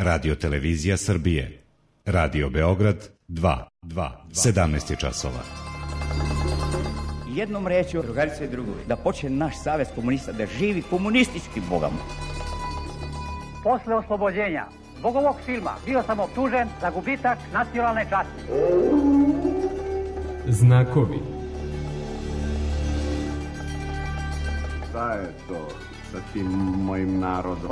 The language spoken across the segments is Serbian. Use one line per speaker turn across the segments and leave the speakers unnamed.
Radio Televizija Srbije. Radio Beograd 2. 17 časova.
Jednom rečju, drugarice i drugovi, da počne naš savez komunista da živi komunistički bogama.
Posle oslobođenja zbog ovog filma bio sam optužen za gubitak nacionalne časti.
Znakovi.
Šta je to sa tim mojim narodom?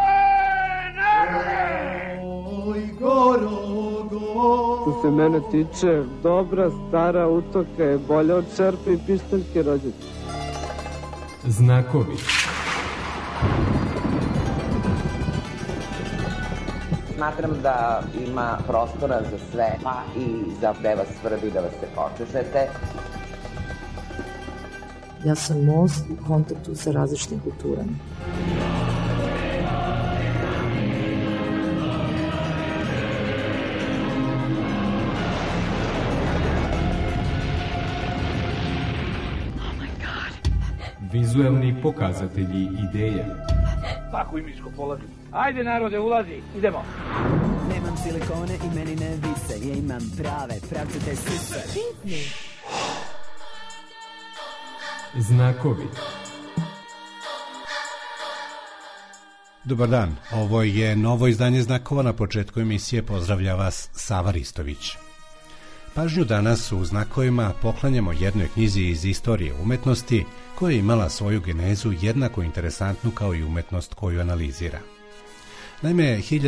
Oj, Gorogo!
Što se mene tiče, dobra stara utoka je bolja od čerpe i pištaljke rođete.
Znakovi.
Smatram da ima prostora za sve, pa i za gde vas svrbi da vas se počešete.
Ja sam most u kontaktu sa različitim kulturama.
Vizuelni pokazatelji ideja.
Tako i miško polazi. Ajde narode, ulazi, idemo.
Nemam silikone i meni ne vise, ja imam prave, pravcete sise.
Znakovi.
Dobar dan, ovo je novo izdanje Znakova. Na početku emisije pozdravlja vas Sava Ristović. Pažnju danas u Znakovima poklanjamo jednoj knjizi iz istorije umetnosti koja je imala svoju genezu jednako interesantnu kao i umetnost koju analizira. Naime,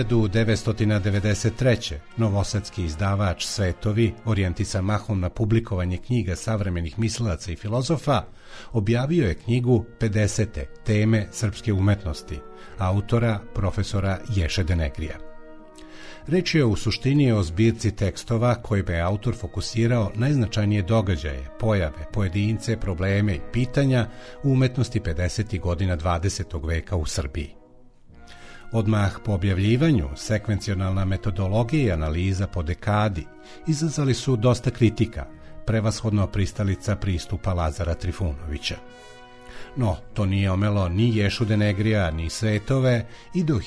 1993. novosadski izdavač Svetovi, orijentisan mahom na publikovanje knjiga savremenih mislilaca i filozofa, objavio je knjigu 50. teme srpske umetnosti, autora profesora Ješe Denegrija. Reč je u suštini o zbirci tekstova kojima je autor fokusirao najznačajnije događaje, pojave, pojedince, probleme i pitanja u umetnosti 50. godina 20. veka u Srbiji. Odmah po objavljivanju, sekvencionalna metodologija i analiza po dekadi izazvali su dosta kritika, prevashodno pristalica pristupa Lazara Trifunovića. No, to nije omelo ni Ješu Denegrija, ni Svetove i do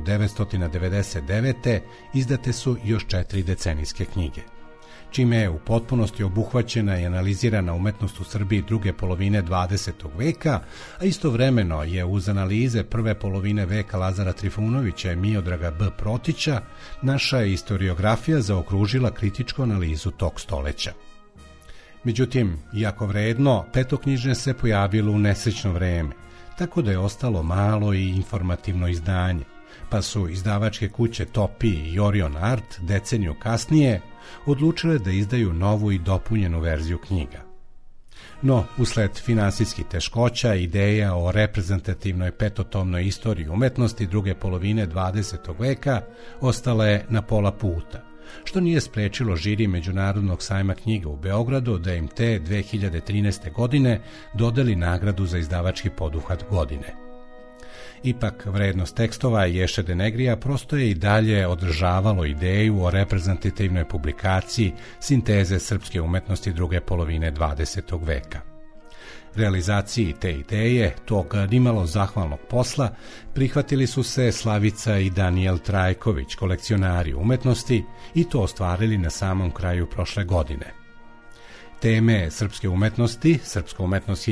1999. izdate su još 4 decenijske knjige, čime je u potpunosti obuhvaćena i analizirana umetnost u Srbiji druge polovine 20. veka, a istovremeno je uz analize prve polovine veka Lazara Trifunovića i Miodraga B. Protića naša istoriografija zaokružila kritičku analizu tog stoleća. Međutim, iako vredno, petoknjižne se pojavilo u nesrećno vreme, tako da je ostalo malo i informativno izdanje, pa su izdavačke kuće Topi i Orion Art deceniju kasnije odlučile da izdaju novu i dopunjenu verziju knjiga. No, usled finansijskih teškoća, ideja o reprezentativnoj petotomnoj istoriji umetnosti druge polovine 20. veka ostala je na pola puta, što nije sprečilo žiri Međunarodnog sajma knjiga u Beogradu da im te 2013. godine dodeli nagradu za izdavački poduhvat godine. Ipak, vrednost tekstova Ješe Denegrija prosto je i dalje održavalo ideju o reprezentativnoj publikaciji sinteze srpske umetnosti druge polovine 20. veka. Realizaciji te ideje, tog nimalo zahvalnog posla, prihvatili su se Slavica i Danijel Trajković, kolekcionari umetnosti, i to ostvarili na samom kraju prošle godine. Teme srpske umetnosti, Srpska umetnost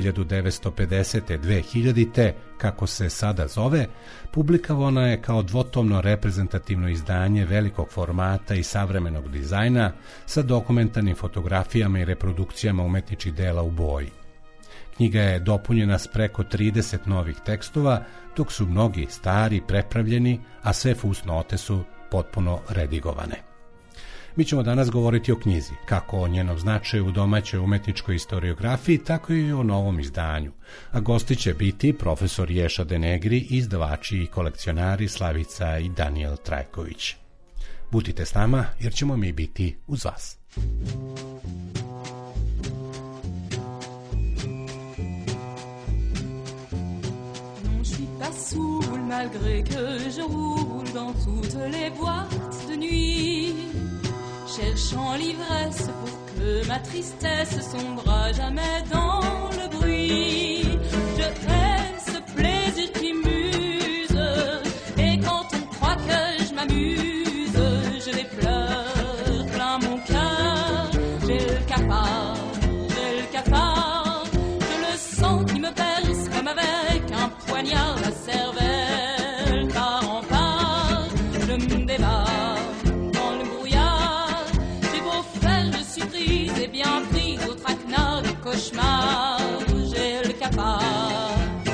1950-2000, kako se sada zove, publikovana je kao dvotomno reprezentativno izdanje velikog formata i savremenog dizajna sa dokumentarnim fotografijama i reprodukcijama umetničkih dela u boji. Knjiga je dopunjena s preko 30 novih tekstova, dok su mnogi stari prepravljeni, a sve fusnote su potpuno redigovane. Mi ćemo danas govoriti o knjizi, kako o njenom značaju u domaćoj umetničkoj historiografiji, tako i o novom izdanju, a gosti će biti profesor Ješa Denegri, izdavači i kolekcionari Slavica i Danijel Trajković. Budite s nama jer ćemo mi biti uz vas.
Malgré que je roule dans toutes les boîtes de nuit, cherchant l'ivresse pour que ma tristesse sombre à jamais dans le bruit. Je hais ce plaisir qui m'use, et quand on croit que je m'amuse, m'amuse, je les pleure plein mon cœur. J'ai le cafard, je le sens qui me perce comme avec un poignard la cervelle. Part en part, je me débat dans le brouillard. J'ai beau faire, je suis prise et bien prise au traquenard du cauchemar. J'ai le cafard.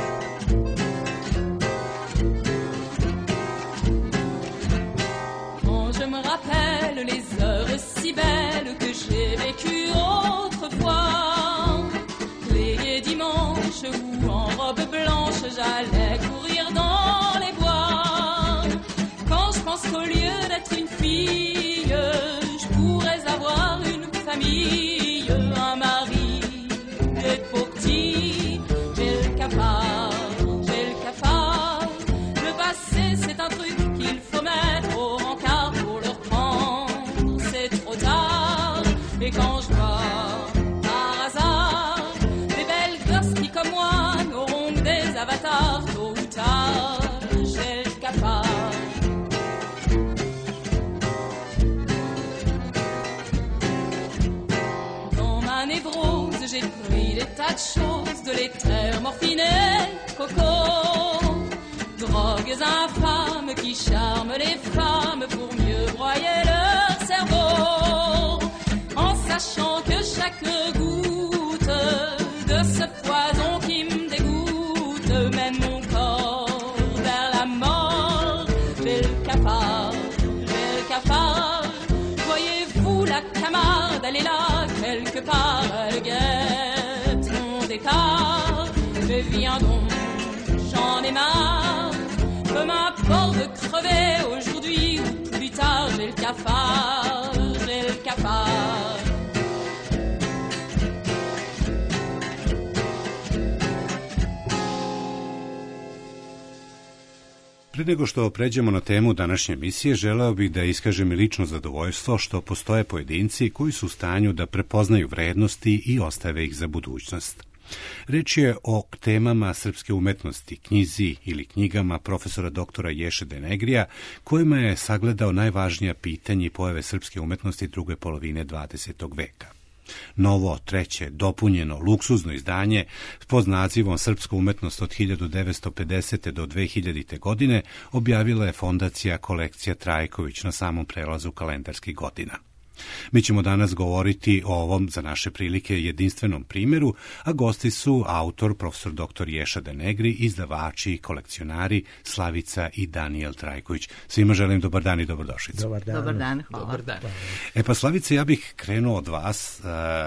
Les heures si belles que j'ai vécues autrefois, les dimanches où en robe blanche j'allais courir dans les bois. Quand je pense qu'au lieu d'être une fille, je pourrais avoir une famille, un mari et pour petit, j'ai le cafard. Le passé c'est un truc qu'il faut mettre au rencard pour le reprendre. Trop tard, et quand je vois par hasard des belles gosses qui comme moi n'auront que des avatars, tôt ou tard, j'ai le cafard. Dans ma névrose, j'ai pris des tas de choses, de l'éther, morphine et coco, drogues infâmes qui charment les femmes pour mieux broyer leur cerveau, en sachant que chaque goutte de ce poison qui me dégoûte mène mon corps vers la mort. J'ai le cafard. Voyez-vous la Camarde, elle est là quelque part, elle guette mon départ. Mais viens donc, j'en ai marre. Peu m'importe de crever aujourd'hui ou plus tard, j'ai le cafard.
Pre nego što pređemo na temu današnje emisije, želeo bih da iskažem i lično zadovoljstvo što postoje pojedinci koji su u stanju da prepoznaju vrednosti i ostave ih za budućnost. Reč je o temama srpske umetnosti, knjizi ili knjigama profesora doktora Ješe Denegrija, kojima je sagledao najvažnija pitanja i pojave srpske umetnosti druge polovine 20. veka. Novo, treće, dopunjeno, luksuzno izdanje pod nazivom Srpska umetnost od 1950. do 2000. godine objavila je fondacija Kolekcija Trajković na samom prelazu kalendarskih godina. Mi ćemo danas govoriti o ovom, za naše prilike, jedinstvenom primjeru, a gosti su autor, profesor dr. Ješa Denegri, izdavači, kolekcionari Slavica i Danijel Trajković. Svima želim dobar dan i dobrodošlicu.
Dobar dan.
Dobar dan, hvala.
Dobar dan.
Pa Slavice, ja bih krenuo od vas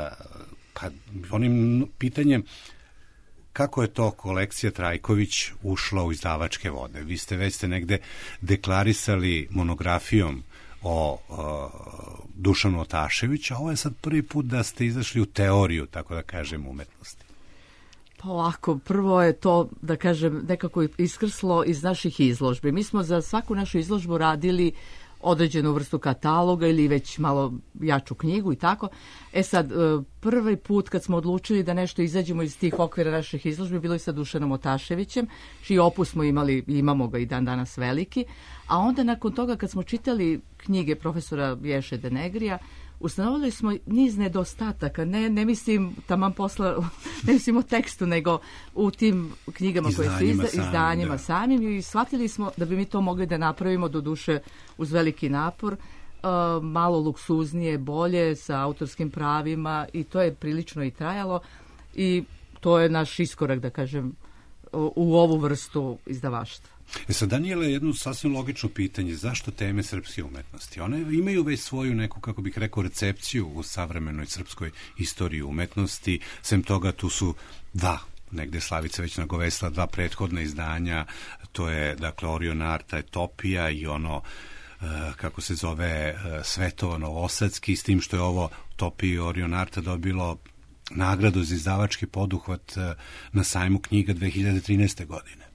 onim pitanjem kako je to kolekcija Trajković ušla u izdavačke vode. Vi ste negde deklarisali monografijom o Dušanu Otaševiću, a ovo je sad prvi put da ste izašli u teoriju, tako da kažem, umetnosti.
Pa ovako, prvo je to, da kažem, nekako iskrslo iz naših izložbi. Mi smo za svaku našu izložbu radili određenu vrstu kataloga ili već malo jaču knjigu i tako. Sad, prvi put kad smo odlučili da nešto izađemo iz tih okvira naših izložbi, bilo je sa Dušanom Otaševićem, čiji opus smo imali, imamo ga i dan danas veliki, a onda nakon toga kad smo čitali knjige profesora Ješe Denegrija, ustanovili smo niz nedostataka, ne mislim taman posla, ne mislim o tekstu, nego u tim knjigama koje su izdanjima samim, i shvatili smo da bi mi to mogli da napravimo, do duše uz veliki napor, malo luksuznije, bolje, sa autorskim pravima, i to je prilično i trajalo, i to je naš iskorak, da kažem, u ovu vrstu izdavaštva.
Sad, Danijele, jedno sasvim logično pitanje, zašto teme srpske umetnosti? One imaju već svoju neku, kako bih rekao, recepciju u savremenoj srpskoj istoriji umetnosti, sem toga tu su negde Slavica već nagovestila dva prethodna izdanja, to je, dakle, Orion Arta, Etopija i ono, kako se zove, Svetovo Novosadski, s tim što je ovo Utopija i Orion Arta dobilo nagradu za izdavački poduhvat na sajmu knjiga 2013. godine.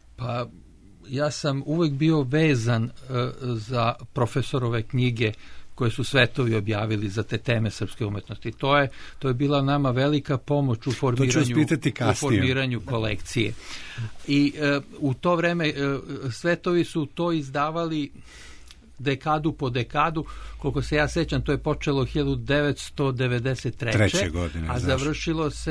Pa ja sam uvijek bio vezan za profesorove knjige koje su Svetovi objavili za te teme srpske umetnosti. To je bila nama velika pomoć u formiranju kolekcije. I u to vreme Svetovi su to izdavali dekadu po dekadu, koliko se ja sećam, to je počelo 1993.
godine,
a završilo se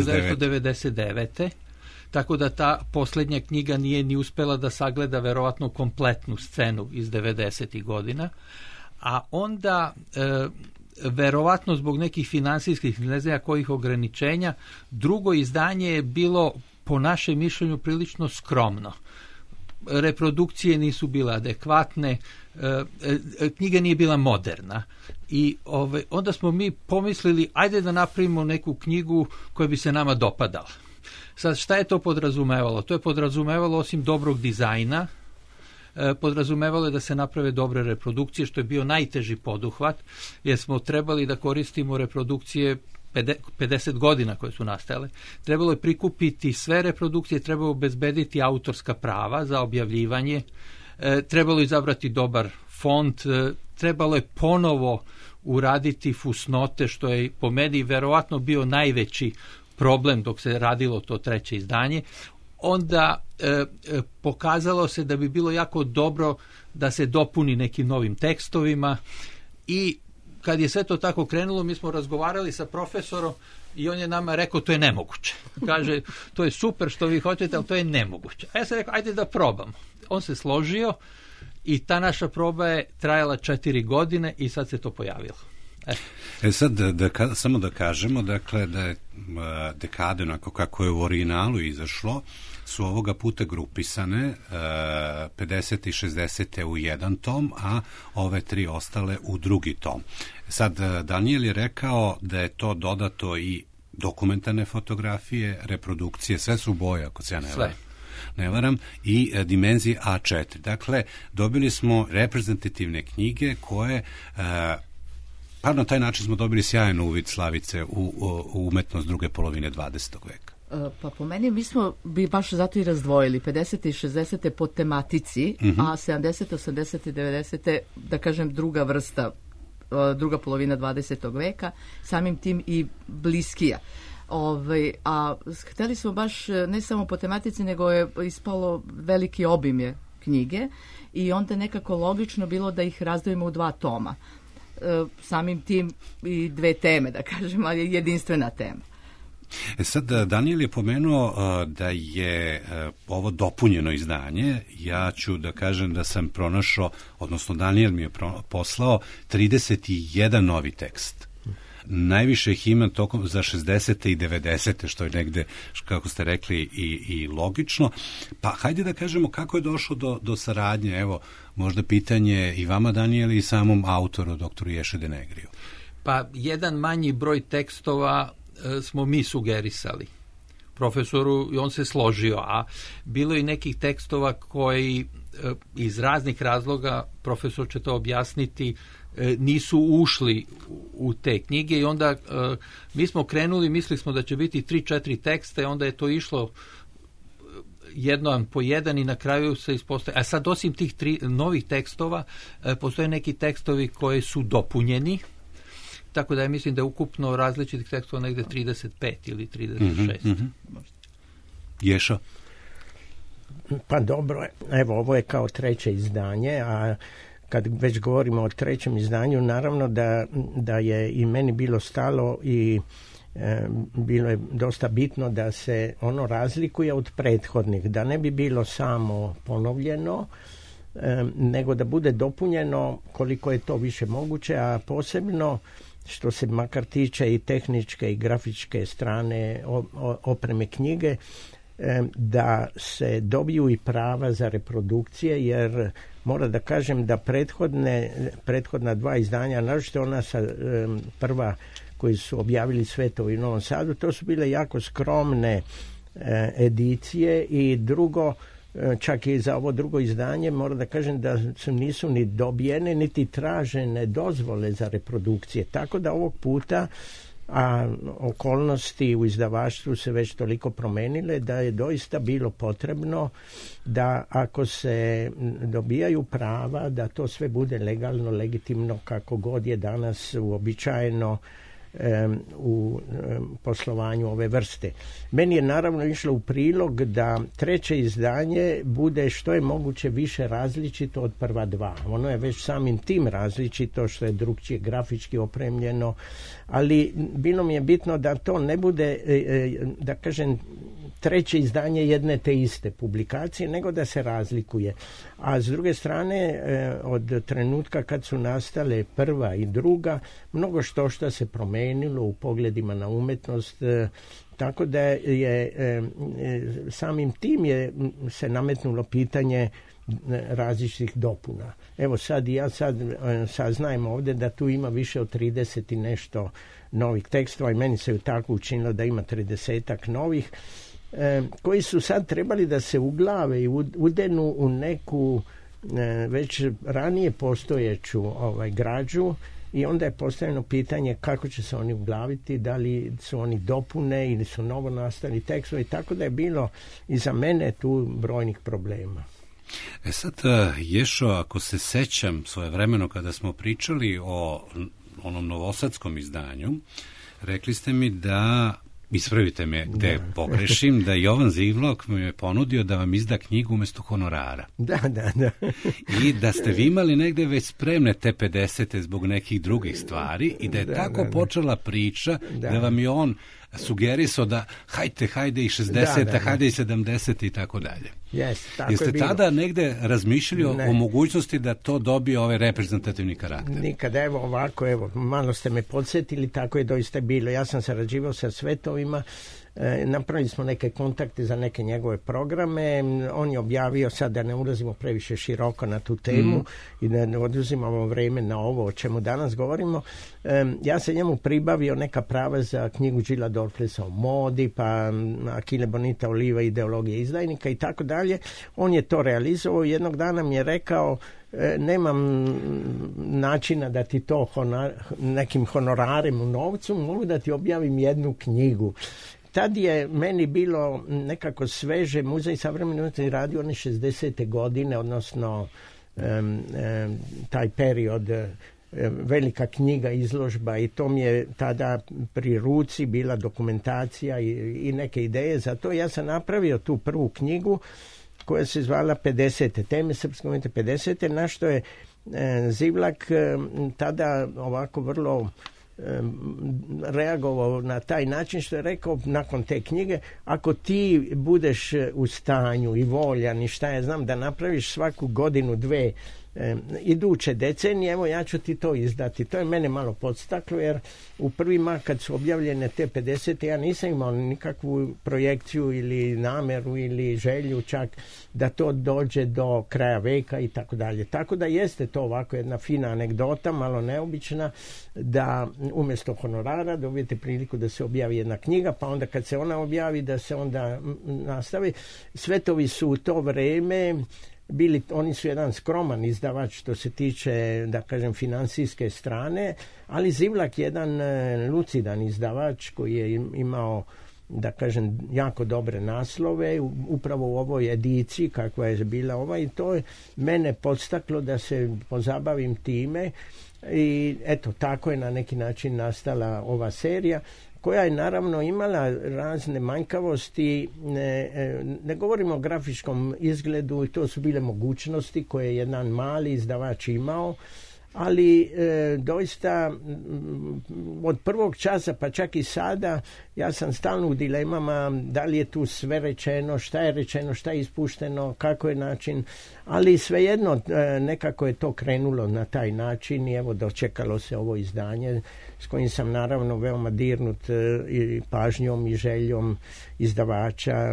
1999. Tako da ta posljednja knjiga nije ni uspela da sagleda verovatno kompletnu scenu iz 90. godina, a onda verovatno zbog nekih finansijskih, ne znam kojih ograničenja, drugo izdanje je bilo po našem mišljenju prilično skromno. Reprodukcije nisu bile adekvatne, knjiga nije bila moderna i onda smo mi pomislili ajde da napravimo neku knjigu koja bi se nama dopadala. Sad, šta je to podrazumevalo? To je podrazumevalo osim dobrog dizajna, podrazumevalo je da se naprave dobre reprodukcije, što je bio najteži poduhvat, jer smo trebali da koristimo reprodukcije 50 godina koje su nastajale. Trebalo je prikupiti sve reprodukcije, trebalo obezbediti autorska prava za objavljivanje, trebalo je izabrati dobar font, trebalo je ponovo uraditi fusnote, što je po meni verovatno bio najveći problem dok se radilo to treće izdanje. Onda pokazalo se da bi bilo jako dobro da se dopuni nekim novim tekstovima i kad je sve to tako krenulo, mi smo razgovarali sa profesorom i on je nama rekao to je nemoguće. Kaže, to je super što vi hoćete, ali to je nemoguće. A ja sam rekao, ajde da probamo. On se složio i ta naša proba je trajala 4 godine i sad se to pojavilo.
Sad, samo da kažemo, dakle, da je dekade, onako kako je u originalu izašlo, su ovoga puta grupisane 50. i 60. u jedan tom, a ove 3 ostale u drugi tom. Sad, Danijel je rekao da je to dodato i dokumentarne fotografije, reprodukcije, sve su boje, ako se ja ne varam, i dimenzije A4. Dakle, dobili smo reprezentativne knjige koje... na taj način smo dobili sjajan uvid, Slavice, u umetnost druge polovine 20. veka.
Pa po meni mi smo bi baš zato i razdvojili 50. i 60. po tematici, a 70. 80. i 90. da kažem druga vrsta, druga polovina 20. veka, samim tim i bliskija. A hteli smo baš ne samo po tematici, nego je ispalo veliki obim je knjige i onda nekako logično bilo da ih razdvojimo u 2 toma. Samim tim i 2 teme, da kažem, ali jedinstvena tema.
Sad, Danijel je pomenuo da je ovo dopunjeno izdanje. Ja ću da kažem da sam pronašao, odnosno Danijel mi je poslao 31 novi tekst. Najviše ih ima tokom za 60. i 90. što je negde, kako ste rekli, i logično. Pa hajde da kažemo kako je došlo do saradnje. Evo, možda pitanje i vama, Danijeli, i samom autoru, doktoru Ješi Denegriju.
Pa jedan manji broj tekstova smo mi sugerisali profesoru i on se složio, a bilo je nekih tekstova koji iz raznih razloga, profesor će to objasniti, nisu ušli u te knjige i onda mi smo krenuli, mislili smo da će biti 3-4 teksta i onda je to išlo jedan po jedan i na kraju se ispostavilo. A sad osim tih 3 novih tekstova postoje neki tekstovi koji su dopunjeni, tako da ja mislim da je ukupno različitih tekstova negde 35 ili 36.
Ješo?
Pa dobro, evo ovo je kao 3. izdanje, a kad već govorimo o 3. izdanju, naravno da je i meni bilo stalo i bilo je dosta bitno da se ono razlikuje od prethodnih, da ne bi bilo samo ponovljeno, nego da bude dopunjeno koliko je to više moguće, a posebno što se makar tiče i tehničke i grafičke strane opreme knjige, da se dobiju i prava za reprodukcije, jer moram da kažem da prethodna 2 izdanja, naročito ona prva koji su objavili Svetovi u Novom Sadu, to su bile jako skromne edicije i drugo, čak i za ovo drugo izdanje moram da kažem da nisu ni dobijene niti tražene dozvole za reprodukcije, tako da ovog puta a okolnosti u izdavaštvu se već toliko promenile da je doista bilo potrebno da ako se dobijaju prava, da to sve bude legalno, legitimno, kako god je danas uobičajeno u poslovanju ove vrste. Meni je naravno išlo u prilog da treće izdanje bude što je moguće više različito od prva dva. Ono je već samim tim različito, što je drugčije grafički opremljeno, ali bilo mi je bitno da to ne bude, da kažem, treće izdanje jedne te iste publikacije, nego da se razlikuje. A s druge strane, od trenutka kad su nastale prva i druga, mnogo što se promenilo u pogledima na umetnost, tako da je samim tim se nametnulo pitanje različitih dopuna. Evo ja sad saznajem ovdje da tu ima više od 30 i nešto novih tekstova i meni se tako učinilo da ima 30-ak novih, koji su sad trebali da se uglave i udenu u neku već ranije postojeću građu, i onda je postavljeno pitanje kako će se oni uglaviti, da li su oni dopune ili su novo nastali tekstovi, tako da je bilo i za mene tu brojnih problema.
Sad, Ješo, ako se sećam svojevremeno kada smo pričali o onom novosadskom izdanju, rekli ste mi da, ispravite me gde pogrešim, da Jovan Zivlok mi je ponudio da vam izda knjigu umjesto honorara.
Da.
I da ste vi imali negde već spremne te 50 zbog nekih drugih stvari i da je tako počela priča da vam je on sugerisao da hajde i 60, hajde i 70 i tako dalje. Jeste tada negde razmišljali o mogućnosti da to dobije ovaj reprezentativni karakter?
Nikada, evo, malo ste me podsjetili, tako je doista bilo. Ja sam sarađivao sa svetovima, napravili smo neke kontakte za neke njegove programe, on je objavio, sad da ne ulazimo previše široko na tu temu i da ne oduzimamo vreme na ovo o čemu danas govorimo, ja sam njemu pribavio neka prava za knjigu Gila Dorflesa o modi, pa Achille Bonita Oliva, ideologije izdajnika i tako dalje. On je to realizovao i jednog dana mi je rekao, nemam načina da ti to nekim honorarem u novcu, mogu da ti objavim jednu knjigu. Tad je meni bilo nekako sveže, Muzej savremene umetnosti radio one 60. godine, odnosno taj period, velika knjiga, izložba, i to mi je tada pri ruci bila dokumentacija i neke ideje za to. Ja sam napravio tu prvu knjigu koja se zvala 50. teme srpske umetnosti 50. na što je Zivlak tada ovako vrlo reagovao na taj način što je rekao nakon te knjige, ako ti budeš u stanju i voljan i šta ja znam da napraviš svaku godinu, dve iduće decenije, evo ja ću ti to izdati. To je mene malo podstaklo, jer u prvi mah kad su objavljene te 50. ja nisam imao nikakvu projekciju ili nameru ili želju čak da to dođe do kraja veka i tako dalje. Tako da jeste to ovako jedna fina anegdota, malo neobična, da umjesto honorara dobijete priliku da se objavi jedna knjiga, pa onda kad se ona objavi da se onda nastavi. Svetovi su u to vreme oni su jedan skroman izdavač što se tiče, da kažem, financijske strane, ali Zivlak je jedan lucidan izdavač koji je imao, da kažem, jako dobre naslove upravo u ovoj ediciji kakva je bila i to je mene podstaklo da se pozabavim time i eto, tako je na neki način nastala ova serija, koja je naravno imala razne manjkavosti, ne govorimo o grafičkom izgledu, i to su bile mogućnosti koje je jedan mali izdavač imao, ali doista od prvog časa pa čak i sada ja sam stalno u dilemama da li je tu sve rečeno, šta je ispušteno, kako je način, ali svejedno nekako je to krenulo na taj način i evo dočekalo se ovo izdanje s kojim sam naravno veoma dirnut i pažnjom i željom izdavača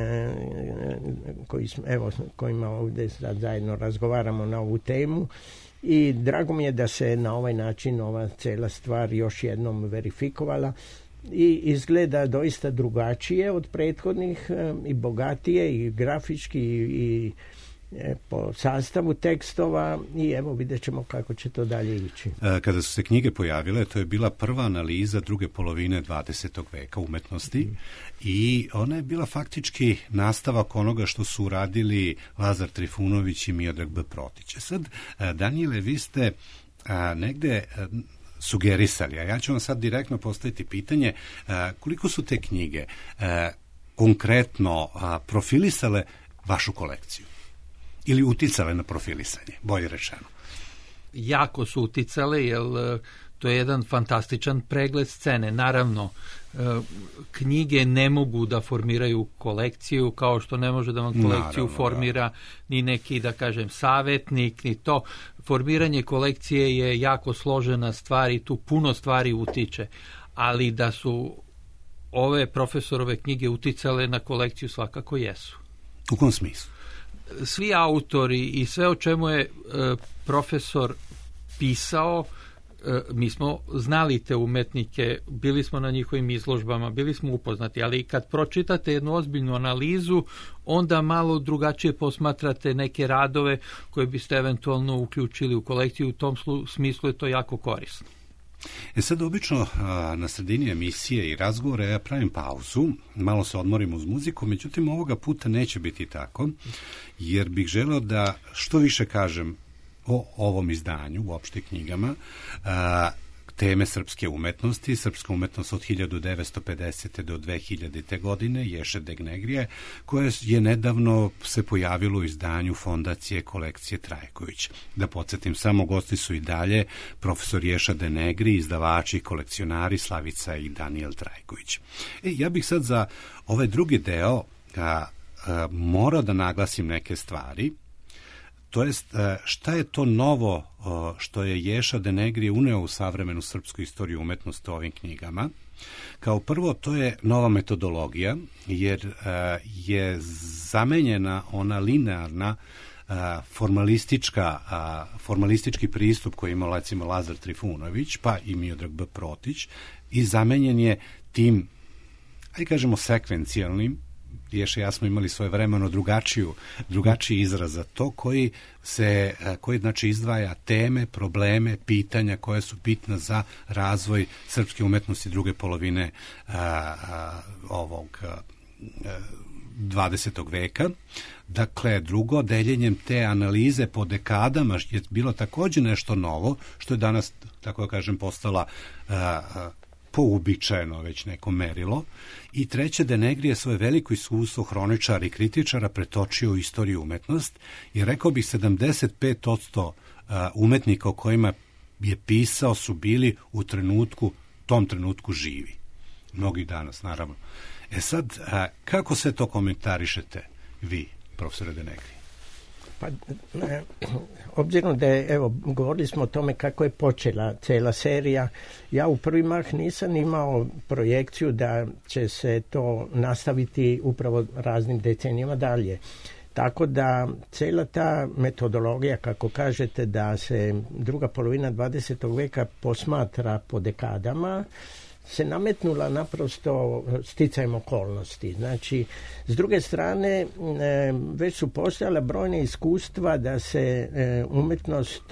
kojima ovdje sad zajedno razgovaramo na ovu temu. I drago mi je da se na ovaj način ova cela stvar još jednom verifikovala i izgleda doista drugačije od prethodnih i bogatije i grafički po sastavu tekstova i evo vidjet ćemo kako će to dalje ići.
Kada su se knjige pojavile, to je bila prva analiza druge polovine 20. veka umetnosti i ona je bila faktički nastavak onoga što su uradili Lazar Trifunović i Miodrag B. Protić. Sad, Danijele, vi ste negde sugerisali, a ja ću vam sad direktno postaviti pitanje, koliko su te knjige konkretno profilisale vašu kolekciju? Ili uticale na profilisanje, bolje rečeno?
Jako su uticale, jer to je jedan fantastičan pregled scene. Naravno, knjige ne mogu da formiraju kolekciju, kao što ne može da vam kolekciju formira ni neki, da kažem, savjetnik, ni to. Formiranje kolekcije je jako složena stvar i tu puno stvari utiče, ali da su ove profesorove knjige uticale na kolekciju svakako jesu.
U kom smislu?
Svi autori i sve o čemu je profesor pisao, mi smo znali te umetnike, bili smo na njihovim izložbama, bili smo upoznati, ali kad pročitate jednu ozbiljnu analizu, onda malo drugačije posmatrate neke radove koje biste eventualno uključili u kolekciju, u tom smislu je to jako korisno.
Sad obično na sredini emisije i razgovore ja pravim pauzu, malo se odmorim uz muziku, međutim ovoga puta neće biti tako, jer bih želeo da što više kažem o ovom izdanju, uopšte knjigama, teme srpske umetnosti, srpska umetnost od 1950. do 2000. godine, Ješe Denegrije, koje je nedavno se pojavilo u izdanju Fondacije kolekcije Trajković. Da podsjetim, samo gosti su i dalje profesor Ješa Denegri, izdavači i kolekcionari Slavica i Danijel Trajković. Ja bih sad za ovaj drugi deo morao da naglasim neke stvari. To jest, šta je to novo što je Ješa Denegri uneo u savremenu srpsku istoriju umetnosti ovim knjigama? Kao prvo, to je nova metodologija, jer je zamenjena ona linearna formalistički pristup koji je imao recimo Lazar Trifunović, pa i Miodrag B. Protić, i zamenjen je tim, ajde kažemo, sekvencijalnim. Ješa i ja smo imali svoje vremeno drugačiji izraz za to, koji znači izdvaja teme, probleme, pitanja koje su bitna za razvoj srpske umetnosti druge polovine ovog 20. veka. Dakle, drugo, deljenjem te analize po dekadama je bilo također nešto novo, što je danas, tako da kažem, postala pouobičajeno već neko merilo. I treće, Denegri je svoje veliko iskustvo hroničara i kritičara pretočio u istoriju umetnost i rekao bih 75% umetnika o kojima je pisao su bili u tom trenutku živi. Mnogi danas, naravno. Sad, kako se to komentarišete vi, profesore Denegri?
Pa, obzirom da je, evo, govorili smo o tome kako je počela cela serija, ja u prvi mah nisam imao projekciju da će se to nastaviti upravo raznim decenijama dalje. Tako da cela ta metodologija, kako kažete, da se druga polovina 20. veka posmatra po dekadama, se nametnula naprosto sticajem okolnosti. Znači, s druge strane, već su postojala brojna iskustva da se umetnost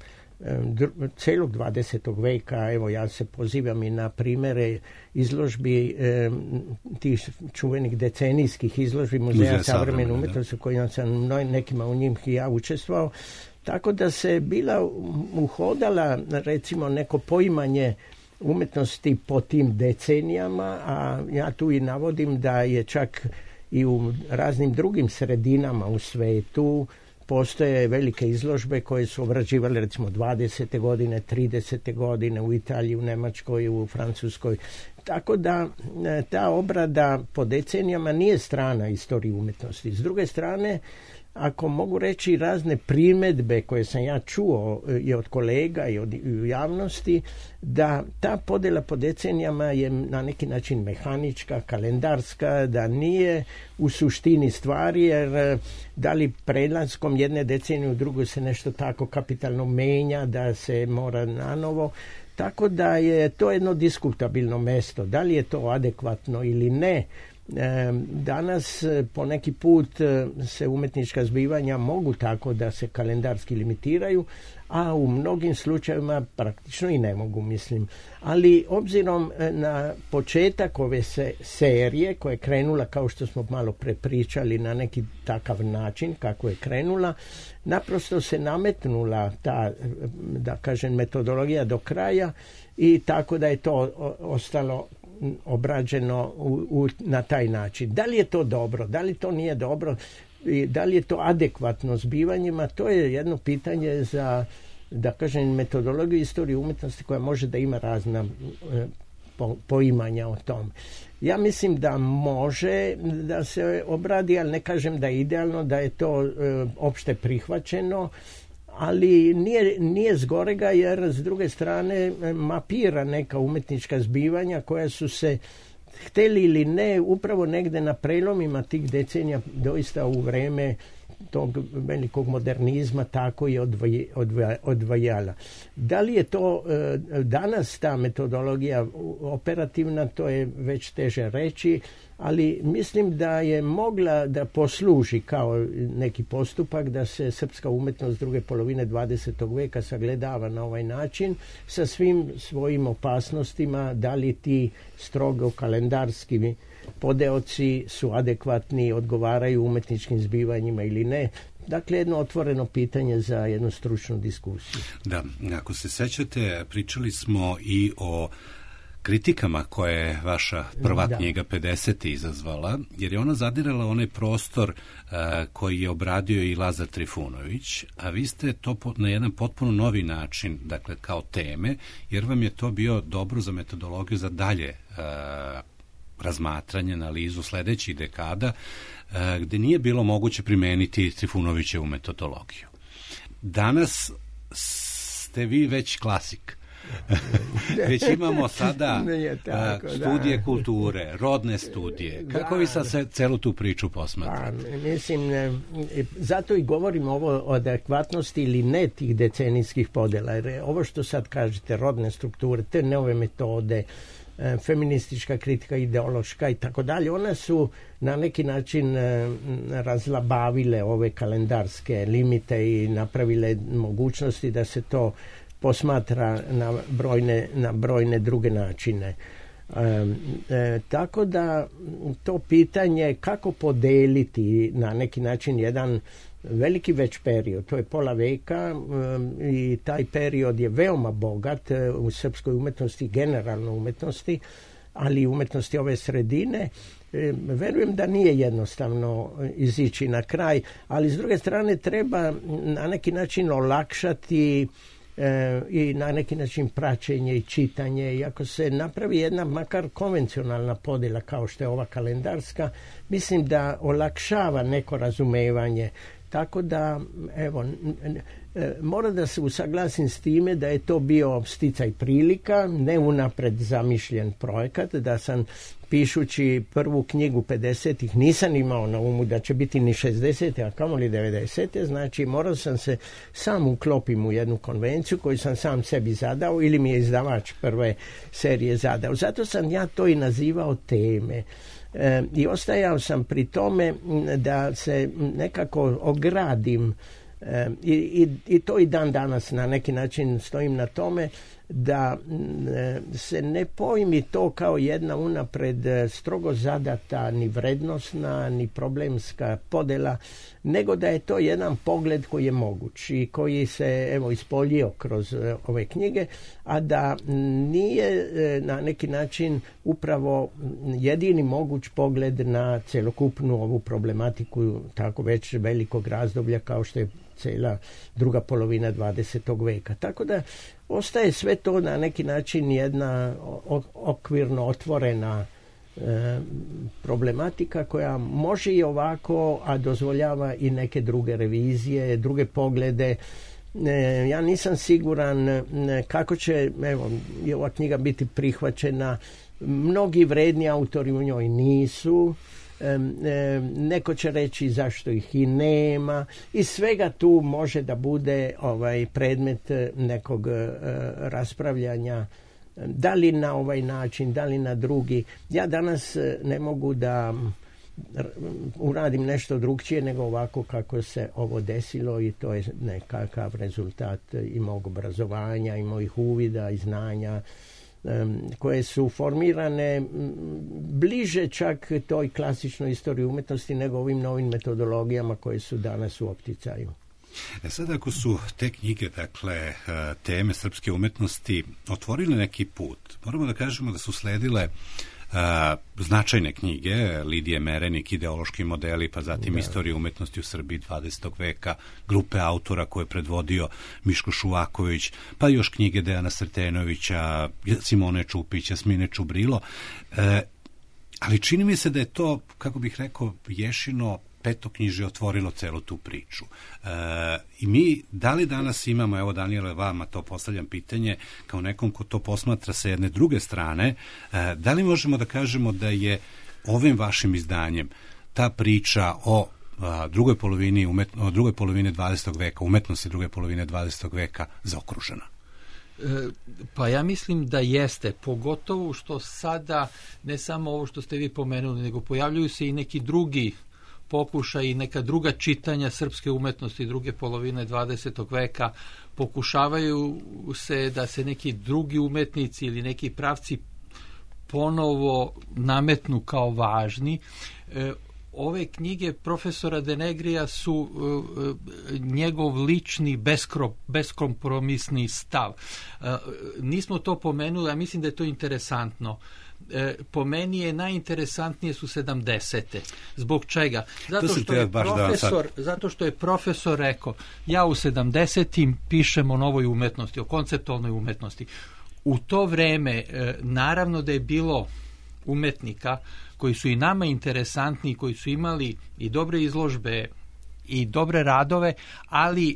celog 20. veka, evo ja se pozivam i na primere izložbi tih čuvenih decenijskih izložbi Muzeja savremene umetnosti, kojima sam nekima u njih i ja učestvovao, tako da se bila uhodala recimo neko poimanje umetnosti po tim decenijama, a ja tu i navodim da je čak i u raznim drugim sredinama u svetu postoje velike izložbe koje su obrađivale recimo 20. godine, 30. godine u Italiji, u Nemačkoj, u Francuskoj. Tako da ta obrada po decenijama nije strana istoriji umetnosti. S druge strane, ako mogu reći razne primjedbe koje sam ja čuo i od kolega i od javnosti, da ta podjela po decenijama je na neki način mehanička, kalendarska, da nije u suštini stvari, jer da li prelaskom jedne decenije u drugu se nešto tako kapitalno menja, da se mora nanovo. Tako da je to jedno diskutabilno mesto. Da li je to adekvatno ili ne, Danas po neki put se umetnička zbivanja mogu tako da se kalendarski limitiraju, a u mnogim slučajevima praktično i ne mogu, mislim. Ali obzirom na početak ove serije koja je krenula, kao što smo malo prepričali, na neki takav način kako je krenula, naprosto se nametnula ta, da kažem, metodologija do kraja i tako da je to ostalo obrađeno na taj način. Da li je to dobro, da li to nije dobro i da li je to adekvatno zbivanjima, to je jedno pitanje za, da kažem, metodologiju istorije umjetnosti koja može da ima razna poimanja o tom. Ja mislim da može da se obradi, ali ne kažem da je idealno, da je to opšte prihvaćeno, ali nije zgorega jer s druge strane mapira neka umetnička zbivanja koja su se, hteli ili ne, upravo negde na prelomima tih decenija, doista u vreme tog velikog modernizma, tako i odvajala. Da li je to danas ta metodologija operativna, to je već teže reći, ali mislim da je mogla da posluži kao neki postupak da se srpska umetnost druge polovine 20. veka sagledava na ovaj način sa svim svojim opasnostima, da li ti strogo kalendarski podeoci su adekvatni, odgovaraju umetničkim zbivanjima ili ne. Dakle, jedno otvoreno pitanje za jednu stručnu diskusiju.
Da, ako se sećate, pričali smo i o kritikama koje je vaša prva knjiga 50. izazvala, jer je ona zadirala onaj prostor koji je obradio i Lazar Trifunović, a vi ste to na jedan potpuno novi način, dakle kao teme, jer vam je to bio dobro za metodologiju za dalje razmatranje, analizu sledećih dekada, gde nije bilo moguće primeniti Trifunovićevu metodologiju. Danas ste vi već klasik. Već imamo sada studije kulture, rodne studije. Kako vi sad celu tu priču posmatrate?
Mislim, zato i govorim ovo o adekvatnosti ili ne tih decenijskih podela. Jer ovo što sad kažete, rodne strukture, te nove metode, feministička kritika, ideološka i tako dalje, one su na neki način razlabavile ove kalendarske limite i napravile mogućnosti da se to posmatra na brojne druge načine. Tako da to pitanje kako podeliti na neki način jedan veliki već period, to je pola veka i taj period je veoma bogat u srpskoj umetnosti, generalno umetnosti, ali i umetnosti ove sredine. Verujem da nije jednostavno izići na kraj, ali s druge strane treba na neki način olakšati i na neki način praćenje i čitanje. I ako se napravi jedna makar konvencionalna podjela kao što je ova kalendarska, mislim da olakšava neko razumevanje. Tako da, evo, mora da se usaglasim s time da je to bio sticaj prilika, ne unapred zamišljen projekat, da sam pišući prvu knjigu 50-ih nisam imao na umu da će biti ni 60. a kamoli 90. Znači morao sam se sam uklopim u jednu konvenciju koju sam sam sebi zadao ili mi je izdavač prve serije zadao. Zato sam ja to i nazivao teme. I ostajao sam pri tome da se nekako ogradim i to i dan danas na neki način stojim na tome da se ne pojmi to kao jedna unapred strogo zadata ni vrednosna ni problemska podela, nego da je to jedan pogled koji je moguć i koji se evo ispoljio kroz ove knjige, a da nije na neki način upravo jedini moguć pogled na celokupnu ovu problematiku tako već velikog razdoblja kao što je cela druga polovina 20. veka. Tako da ostaje sve to na neki način jedna okvirno otvorena problematika koja može i ovako, a dozvoljava i neke druge revizije, druge poglede. Ja nisam siguran kako će i ova knjiga biti prihvaćena. Mnogi vredni autori u njoj nisu. Neko će reći zašto ih i nema i svega tu može da bude predmet nekog raspravljanja da li na ovaj način, da li na drugi. Ja danas ne mogu da uradim nešto drugčije nego ovako kako se ovo desilo i to je nekakav rezultat i mog obrazovanja i mojih uvida i znanja koje su formirane bliže čak toj klasičnoj istoriji umetnosti nego ovim novim metodologijama koje su danas u opticaju.
Sad ako su te knjige, dakle, teme srpske umetnosti otvorile neki put, moramo da kažemo da su sledile značajne knjige, Lidije Merenik, Ideološki modeli, pa zatim Istorija umetnosti u Srbiji 20. veka, grupe autora koje je predvodio Miško Šuvaković, pa još knjige Dejana Sretenovića, Simone Čupić, Jasmine Čubrilo. Ali čini mi se da je to, kako bih rekao, Ješino petoknjižje otvorilo celu tu priču. I mi, da li danas imamo, evo Danijele, vama to postavljam pitanje, kao nekom ko to posmatra sa jedne druge strane, da li možemo da kažemo da je ovim vašim izdanjem ta priča o drugoj polovini 20. veka, umetnosti druge polovine 20. veka zaokružena?
Pa ja mislim da jeste, pogotovo što sada ne samo ovo što ste vi pomenuli, nego pojavljuju se i neki drugi pokušaj i neka druga čitanja srpske umetnosti druge polovine 20. veka, pokušavaju se da se neki drugi umetnici ili neki pravci ponovo nametnu kao važni. Ove knjige profesora Denegrija su njegov lični beskompromisni stav. Nismo to pomenuli, a mislim da je to interesantno. Po meni je najinteresantnije su 70. Zbog čega? Zato što je profesor rekao, ja u 70. pišem o novoj umetnosti, o konceptualnoj umetnosti. U to vreme, naravno da je bilo umetnika koji su i nama interesantni, koji su imali i dobre izložbe i dobre radove, ali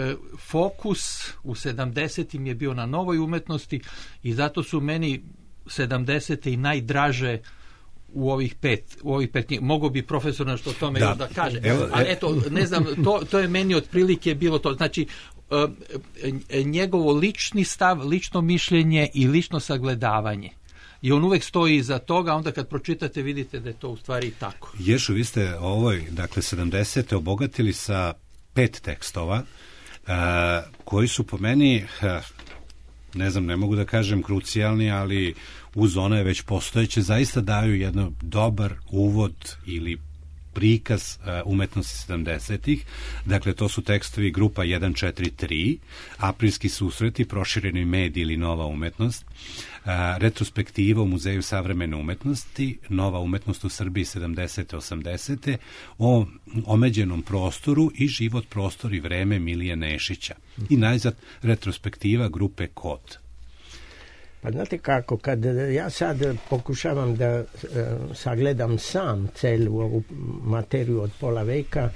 fokus u 70. je bio na novoj umetnosti i zato su meni 70. i najdraže u ovih pet knjiga. Mogu bi profesor nešto o tome još da kaže. Ali eto, ne znam, to je meni otprilike bilo to. Znači, njegovo lični stav, lično mišljenje i lično sagledavanje. I on uvek stoji iza toga, onda kad pročitate vidite da je to u stvari tako.
Ješu, vi ste dakle 70. obogatili sa 5 tekstova koji su po meni, ne znam, ne mogu da kažem krucijalni, ali uz one već postojeće zaista daju jedan dobar uvod ili prikaz umetnosti 70-ih. Dakle, to su tekstovi grupa 143, Aprilski susreti, Prošireni mediji ili Nova umetnost, retrospektiva u Muzeju savremene umetnosti, Nova umetnost u Srbiji 70. 80. o omeđenom prostoru i život, prostor i vreme Milije Nešića. I najzad retrospektiva grupe Kod.
Pa znate kako, kad ja sad pokušavam da sagledam sam celu ovu materiju od pola veka,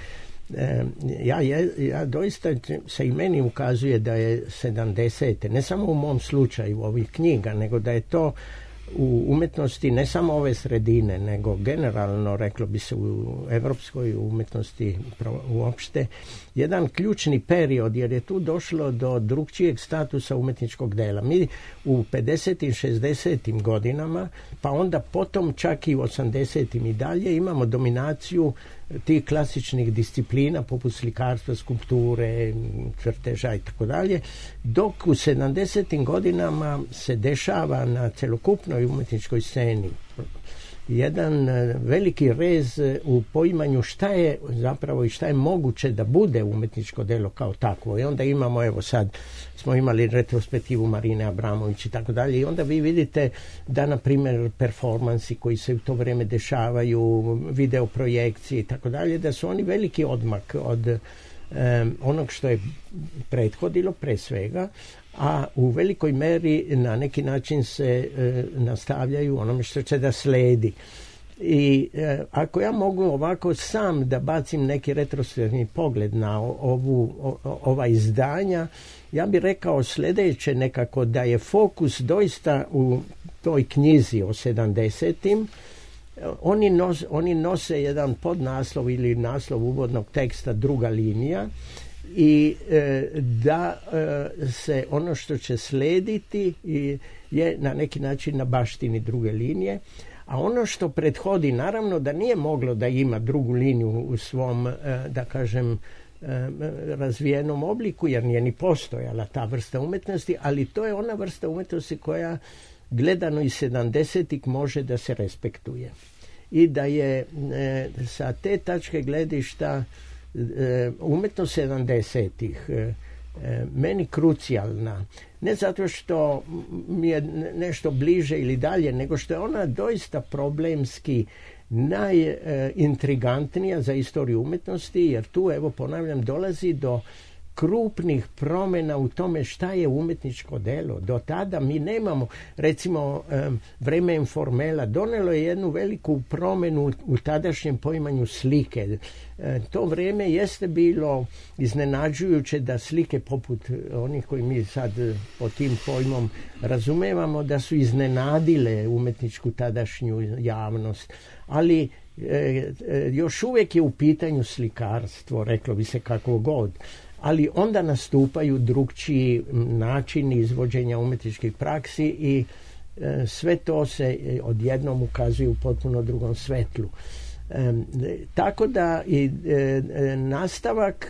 ja doista se i meni ukazuje da je 70. ne samo u mom slučaju ovih knjiga, nego da je to u umetnosti ne samo ove sredine, nego generalno, reklo bi se, u evropskoj umetnosti uopšte, jedan ključni period, jer je tu došlo do drugčijeg statusa umetničkog dela. Mi u 50. i 60. godinama, pa onda potom čak i u 80. i dalje imamo dominaciju tih klasičnih disciplina poput slikarstva, skulpture, crteža i tako dalje, dok u 70. godinama se dešava na celokupnoj umetničkoj sceni jedan veliki rez u poimanju šta je zapravo i šta je moguće da bude umetničko delo kao takvo. I onda imamo, evo sad smo imali retrospektivu Marine Abramović i tako dalje, i onda vi vidite da, na primjer, performansi koji se u to vreme dešavaju, video projekcije i tako dalje, da su oni veliki odmak od onog što je prethodilo pre svega, a u velikoj meri na neki način se nastavljaju onome što će da sledi. I ako ja mogu ovako sam da bacim neki retrospektivni pogled na ova izdanja, ja bih rekao sljedeće nekako, da je fokus doista u toj knjizi o 70-im. Oni nose jedan podnaslov ili naslov uvodnog teksta Druga linija, i da se ono što će slediti je na neki način na baštini druge linije, a ono što prethodi, naravno da nije moglo da ima drugu liniju u svom, da kažem, razvijenom obliku, jer nije ni postojala ta vrsta umetnosti, ali to je ona vrsta umetnosti koja gledano iz 70-ih može da se respektuje. I da je sa te tačke gledišta umetnost 70-ih meni krucijalna. Ne zato što mi je nešto bliže ili dalje, nego što je ona doista problemski najintrigantnija za istoriju umetnosti, jer tu, evo ponavljam, dolazi do krupnih promjena u tome šta je umetničko delo. Do tada mi nemamo, recimo, vreme informela donelo je jednu veliku promjenu u tadašnjem poimanju slike. To vrijeme jeste bilo iznenađujuće da slike poput onih koji mi sad po tim pojmom razumevamo, da su iznenadile umetničku tadašnju javnost. Ali još uvijek je u pitanju slikarstvo, reklo bi se kako god. Ali onda nastupaju drugčiji načini izvođenja umjetničkih praksi i sve to se odjednom ukazuje u potpuno drugom svetlu. Tako da i nastavak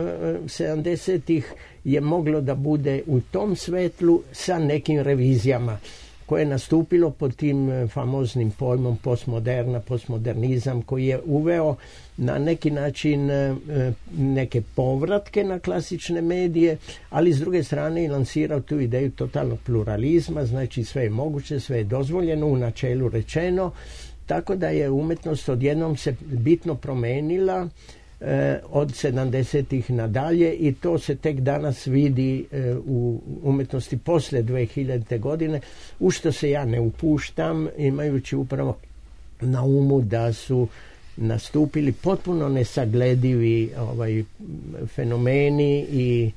70-ih je moglo da bude u tom svetlu sa nekim revizijama koje je nastupilo pod tim famoznim pojmom postmoderna, postmodernizam, koji je uveo na neki način neke povratke na klasične medije, ali s druge strane i lansirao tu ideju totalnog pluralizma, znači sve je moguće, sve je dozvoljeno, u načelu rečeno, tako da je umetnost odjednom se bitno promenila od 70-ih nadalje i to se tek danas vidi u umetnosti poslije 2000. godine, u što se ja ne upuštam, imajući upravo na umu da su nastupili potpuno nesagledivi fenomeni i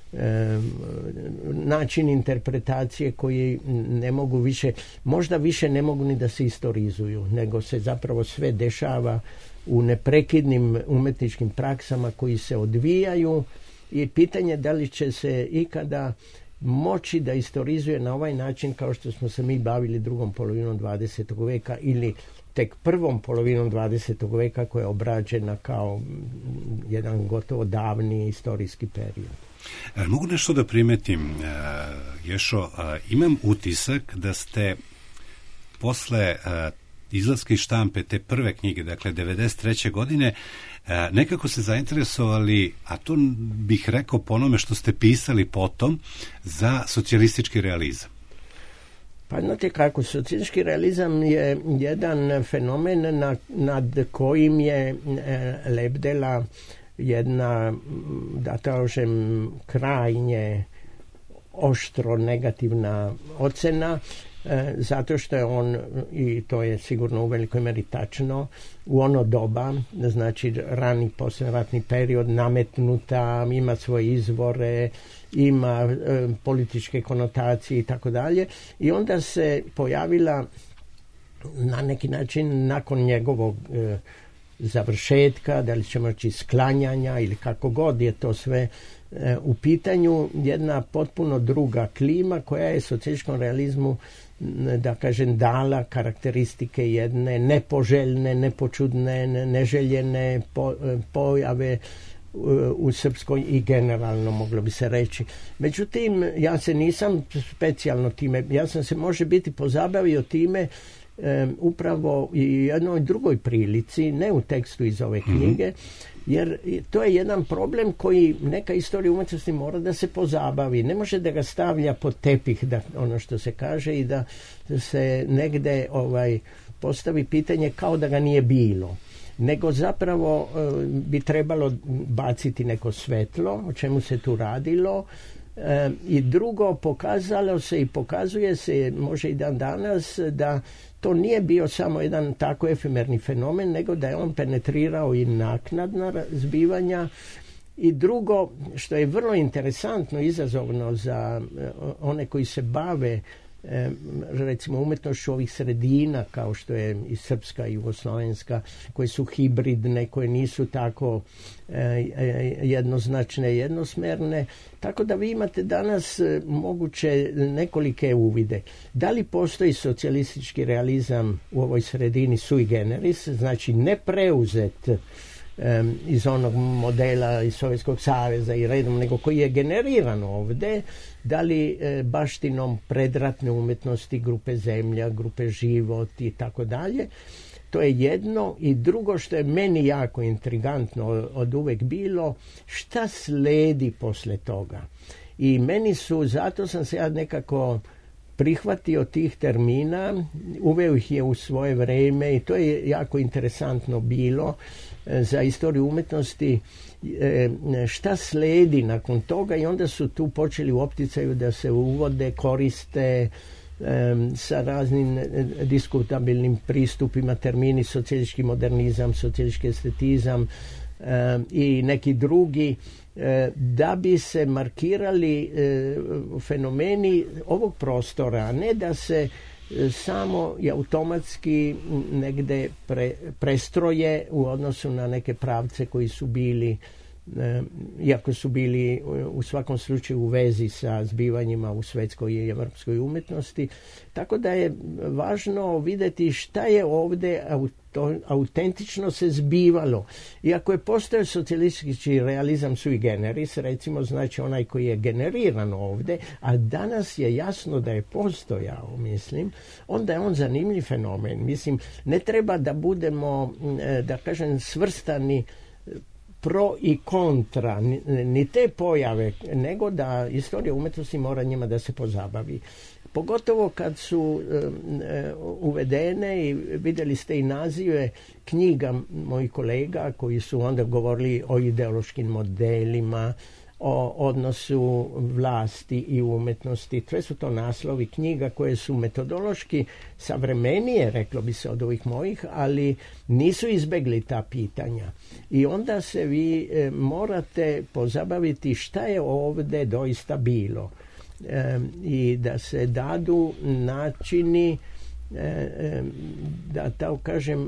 način interpretacije koji ne mogu više, možda više ne mogu ni da se istorizuju, nego se zapravo sve dešava u neprekidnim umetničkim praksama koji se odvijaju i pitanje da li će se ikada moći da istorizuje na ovaj način kao što smo se mi bavili drugom polovinom 20. veka ili tek prvom polovinom 20. veka koja je obrađena kao jedan gotovo davni istorijski period.
Mogu nešto da primetim, Ješo, imam utisak da ste posle izlaska iz štampe te prve knjige, dakle 93. godine, nekako se zainteresovali, a to bih rekao po onome što ste pisali potom, za socijalistički realizam.
Pa znate kako, socijalistički realizam je jedan fenomen nad kojim je lebdela jedna, da kažem, krajnje oštro negativna ocena, zato što je on, i to je sigurno u velikoj meri tačno, u ono doba, znači rani poslijeratni period, nametnuta, ima svoje izvore, ima političke konotacije i tako dalje, i onda se pojavila na neki način nakon njegovog završetka, da li ćemo reći sklanjanja ili kako god je to sve u pitanju, jedna potpuno druga klima koja je socijalističkom realizmu, da kažem, dala karakteristike jedne nepoželjne, nepočudne, neželjene pojave u Srpskoj i generalno, moglo bi se reći. Međutim, ja se nisam specijalno time, ja sam se može biti pozabavio time upravo i jednoj drugoj prilici, ne u tekstu iz ove knjige, jer to je jedan problem koji neka istorija umetnosti mora da se pozabavi. Ne može da ga stavlja pod tepih, da ono što se kaže, i da se negde postavi pitanje kao da ga nije bilo. Nego zapravo bi trebalo baciti neko svetlo, o čemu se tu radilo. I drugo, pokazalo se i pokazuje se, može i dan danas, da to nije bio samo jedan tako efemerni fenomen, nego da je on penetrirao i naknadna zbivanja. I drugo, što je vrlo interesantno, izazovno za one koji se bave recimo umjetnošću ovih sredina kao što je i srpska i jugoslovenska, koje su hibridne, koje nisu tako jednoznačne, jednosmerne, tako da vi imate danas moguće nekolike uvide. Da li postoji socijalistički realizam u ovoj sredini sui generis, znači ne preuzet iz onog modela iz Sovjetskog saveza i redom, nego koji je generiran ovdje, da li baštinom predratne umjetnosti, grupe Zemlja, grupe Život i tako dalje. To je jedno. I drugo što je meni jako intrigantno od uvek bilo, šta sledi posle toga. I meni su, zato sam se ja nekako prihvatio tih termina, uveo ih je u svoje vreme i to je jako interesantno bilo za istoriju umjetnosti, šta sledi nakon toga, i onda su tu počeli u opticaju da se uvode, koriste sa raznim diskutabilnim pristupima termini socijalistički modernizam, socijalistički estetizam i neki drugi, da bi se markirali fenomeni ovog prostora, a ne da se samo i automatski negde prestroje u odnosu na neke pravce koji su bili, iako su bili u svakom slučaju u vezi sa zbivanjima u svetskoj i evropskoj umjetnosti. Tako da je važno vidjeti šta je ovdje autentično se zbivalo. Iako je postojao socijalistički realizam sui generis, recimo, znači onaj koji je generiran ovdje, a danas je jasno da je postojao, mislim, onda je on zanimljiv fenomen. Mislim, ne treba da budemo, da kažem, svrstani pro i kontra, ni te pojave, nego da istorija umjetnosti mora njima da se pozabavi. Pogotovo kad su uvedene, i vidjeli ste i nazive knjiga mojih kolega koji su onda govorili o ideološkim modelima, o odnosu vlasti i umjetnosti. Sve su to naslovi knjiga koje su metodološki savremenije, reklo bi se, od ovih mojih, ali nisu izbegli ta pitanja. I onda se vi morate pozabaviti šta je ovdje doista bilo. I da se dadu načini, da tako kažem,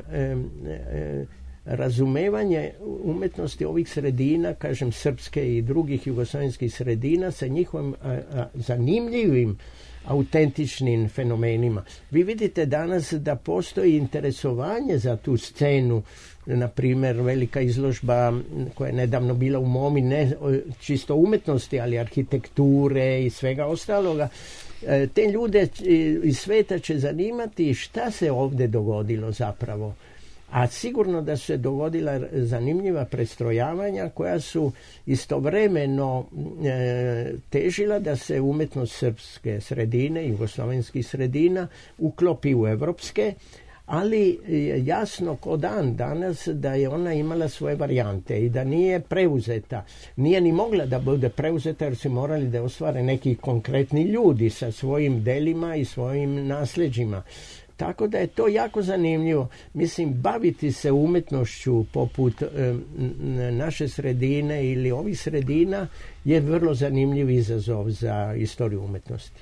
razumevanje umjetnosti ovih sredina, kažem srpske i drugih jugoslovenskih sredina, sa njihovim zanimljivim autentičnim fenomenima. Vi vidite danas da postoji interesovanje za tu scenu, na primjer velika izložba koja je nedavno bila u MOMI, ne čisto umjetnosti, ali arhitekture i svega ostaloga. Te ljude iz sveta će zanimati šta se ovdje dogodilo zapravo. A sigurno da su se dogodila zanimljiva prestrojavanja koja su istovremeno težila da se umjetnost srpske sredine, jugoslovenskih sredina, uklopi u evropske, ali jasno ko dan danas da je ona imala svoje varijante i da nije preuzeta. Nije ni mogla da bude preuzeta jer su morali da ostvare neki konkretni ljudi sa svojim delima i svojim nasljeđima. Tako da je to jako zanimljivo. Mislim, baviti se umjetnošću poput naše sredine ili ovih sredina je vrlo zanimljiv izazov za istoriju umjetnosti.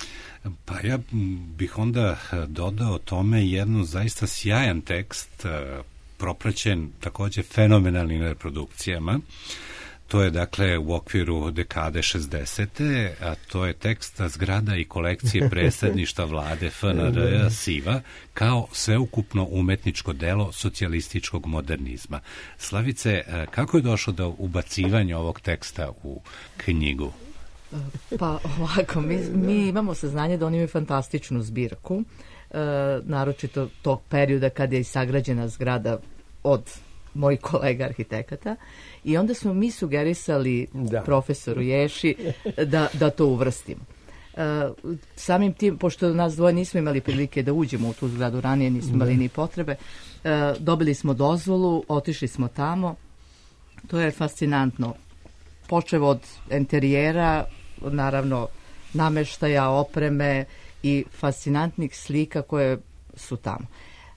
Pa ja bih onda dodao tome jednu zaista sjajan tekst, propraćen također fenomenalnim reprodukcijama. To je dakle u okviru dekade 60. a to je tekst Zgrada i kolekcije predsjedništva vlade FNR Siva kao sveukupno umetničko delo socijalističkog modernizma. Slavice, kako je došlo do ubacivanja ovog teksta u knjigu?
Pa ovako, mi imamo saznanje da oni imaju fantastičnu zbirku, naročito tog perioda kada je i sagrađena zgrada od mojih kolega arhitekata, i onda smo mi sugerisali profesoru Ješi da to uvrstimo. Samim tim, pošto nas dvoje nismo imali prilike da uđemo u tu zgradu ranije, nismo imali ni potrebe, dobili smo dozvolu, otišli smo tamo. To je fascinantno. Počev od interijera, naravno nameštaja, opreme i fascinantnih slika koje su tamo.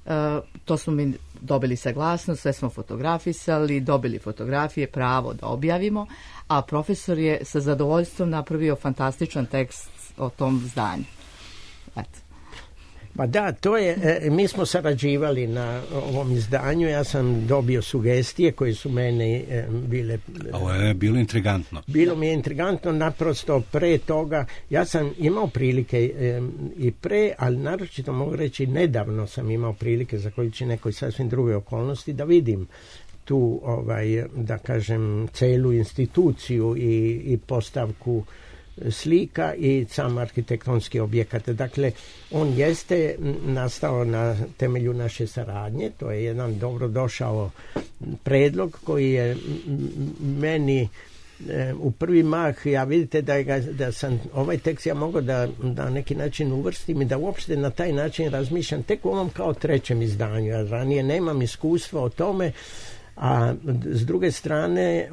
To smo mi dobili saglasnost, sve smo fotografisali, dobili fotografije, pravo da objavimo, a profesor je sa zadovoljstvom napravio fantastičan tekst o tom zdanju. Eto.
Pa da, to je, mi smo sarađivali na ovom izdanju, ja sam dobio sugestije koje su meni bile...
Ovo je bilo intrigantno.
Bilo mi je intrigantno, naprosto pre toga, ja sam imao prilike i pre, ali naročito mogu reći nedavno sam imao prilike, zahvaljujući nekoj sasvim druge okolnosti, da vidim tu, da kažem, celu instituciju i postavku slika i sam arhitektonski objekat. Dakle, on jeste nastao na temelju naše saradnje, to je jedan dobro došao predlog koji je meni u prvi mah, ja vidite da sam ovaj tekst ja mogao da na neki način uvrstim i da uopšte na taj način razmišljam tek u ovom kao trećem izdanju. Ja ranije nemam iskustva o tome, a s druge strane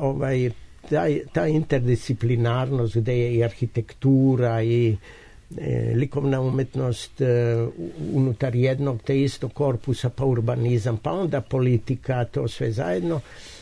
ta interdisciplinarnost gdje je i arhitektura i likovna umetnost unutar jednog te istog korpusa, pa urbanizam, pa onda politika, to sve zajedno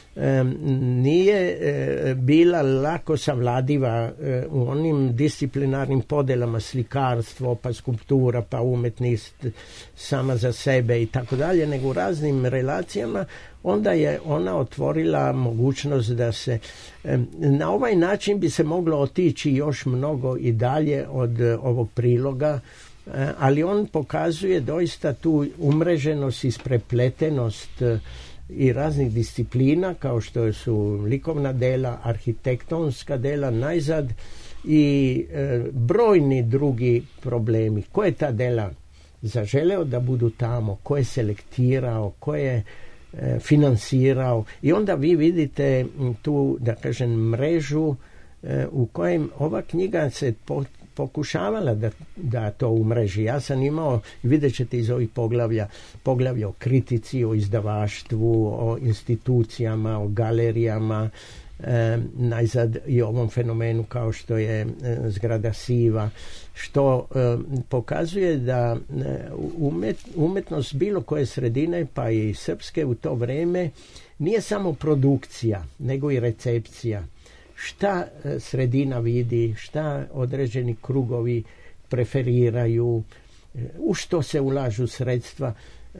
nije bila lako savladiva u onim disciplinarnim podelama, slikarstvo, pa skulptura, pa umetnost sama za sebe i tako dalje, nego u raznim relacijama. Onda je ona otvorila mogućnost da se na ovaj način bi se moglo otići još mnogo i dalje od ovog priloga, ali on pokazuje doista tu umreženost, isprepletenost i raznih disciplina kao što su likovna dela, arhitektonska dela, najzad i brojni drugi problemi. Ko je ta dela zaželeo da budu tamo, ko je selektirao, ko je finansirao, i onda vi vidite tu, da kažem, mrežu u kojem ova knjiga se pokušavala da to umreži. Ja sam imao, vidjet ćete iz ovih poglavlja o kritici, o izdavaštvu, o institucijama, o galerijama, najzad i ovom fenomenu kao što je zgrada Siva, što pokazuje da umetnost bilo koje sredine, pa i srpske u to vreme, nije samo produkcija, nego i recepcija. Šta sredina vidi, šta određeni krugovi preferiraju, u što se ulažu sredstva,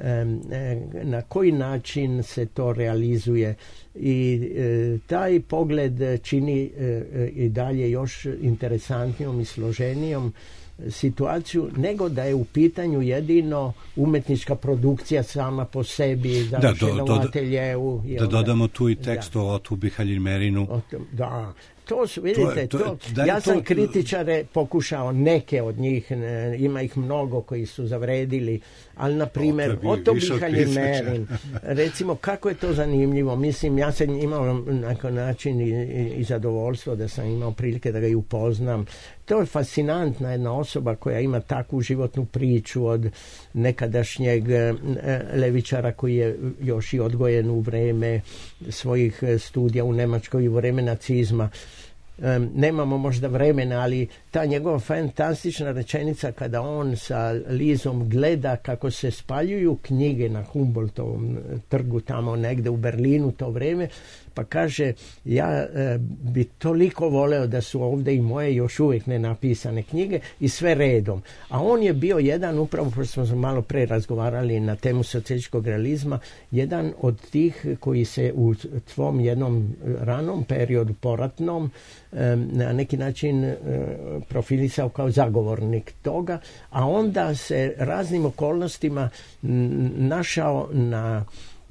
na koji način se to realizuje, i taj pogled čini i dalje još interesantnijom i složenijom situaciju nego da je u pitanju jedino umetnička produkcija sama po sebi, završena u ateljeu.
Da dodamo tu i tekst o Otu Bihaljmerinu.
Da, to su, vidite, ja sam kritičare pokušao, neke od njih, ima ih mnogo koji su zavredili, ali na primjer Oto Bihaljmerin, recimo, kako je to zanimljivo. Mislim, ja sam imao na način i zadovoljstvo da sam imao prilike da ga i upoznam. To je fascinantna jedna osoba koja ima takvu životnu priču od nekadašnjeg levičara koji je još i odgojen u vreme svojih studija u Nemačkoj i u vreme nacizma. Nemamo možda vremena, ali ta njegova fantastična rečenica kada on sa Lizom gleda kako se spaljuju knjige na Humboldtovom trgu tamo negde u Berlinu to vreme, pa kaže, ja bi toliko voleo da su ovdje i moje još uvijek nenapisane knjige i sve redom. A on je bio jedan, upravo pošto smo malo pre razgovarali na temu socijalističkog realizma, jedan od tih koji se u svom jednom ranom periodu poratnom na neki način profilisao kao zagovornik toga, a onda se raznim okolnostima našao na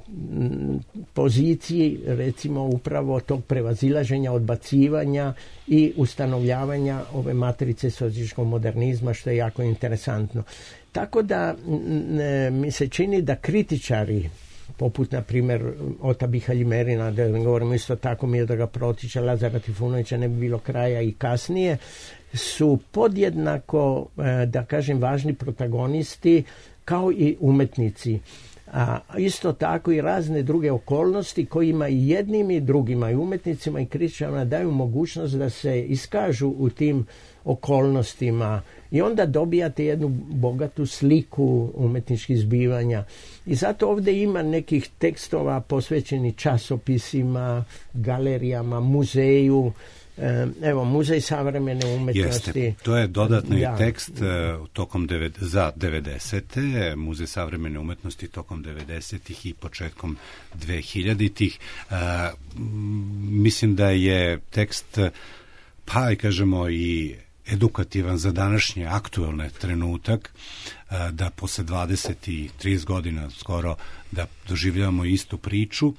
poziciji, recimo, upravo tog prevazilaženja, odbacivanja i ustanovljavanja ove matrice socijalističkog modernizma, što je jako interesantno. Tako da mi se čini da kritičari poput, na primjer, Ota Bihaljmerina, da govorimo isto tako Miodraga Protića, Lazara Trifunovića, ne bi bilo kraja i kasnije, su podjednako, da kažem, važni protagonisti kao i umetnici. A isto tako i razne druge okolnosti kojima i jednim i drugima, i umetnicima i kritičarima, daju mogućnost da se iskažu u tim okolnostima, i onda dobijate jednu bogatu sliku umetničkih zbivanja. I zato ovdje ima nekih tekstova posvećeni časopisima, galerijama, muzeju, Evo, Muzej savremene umetnosti.
Jeste, to je dodatni tekst tokom za 90. Muzej savremene umetnosti tokom 90-ih i početkom 2000-ih. Mislim da je tekst, pa i kažemo i edukativan za današnje aktuelne trenutak, da posle 20 i 30 godina skoro da doživljavamo istu priču.